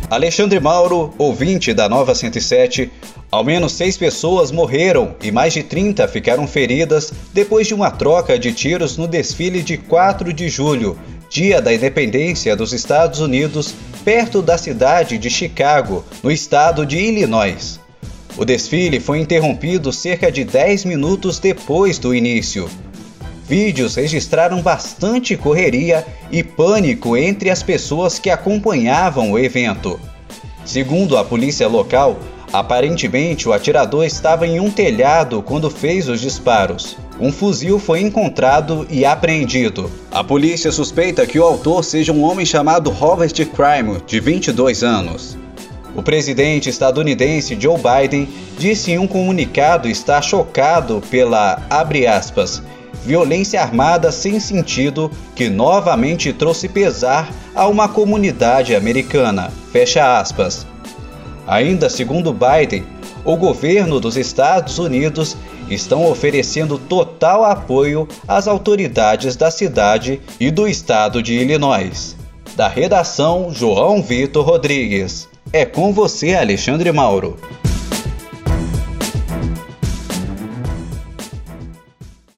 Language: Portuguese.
Alexandre Mauro, ouvinte da Nova 107, ao menos 6 pessoas morreram e mais de 30 ficaram feridas depois de uma troca de tiros no desfile de 4 de julho, dia da independência dos Estados Unidos, perto da cidade de Chicago, no estado de Illinois. O desfile foi interrompido cerca de 10 minutos depois do início. Vídeos registraram bastante correria e pânico entre as pessoas que acompanhavam o evento. Segundo a polícia local, aparentemente o atirador estava em um telhado quando fez os disparos. Um fuzil foi encontrado e apreendido. A polícia suspeita que o autor seja um homem chamado Robert Crime, de 22 anos. O presidente estadunidense Joe Biden disse em um comunicado estar chocado pela, abre aspas, violência armada sem sentido que novamente trouxe pesar a uma comunidade americana. Fecha aspas. Ainda segundo Biden, o governo dos Estados Unidos estão oferecendo total apoio às autoridades da cidade e do estado de Illinois. Da redação, João Vitor Rodrigues. É com você, Alexandre Mauro.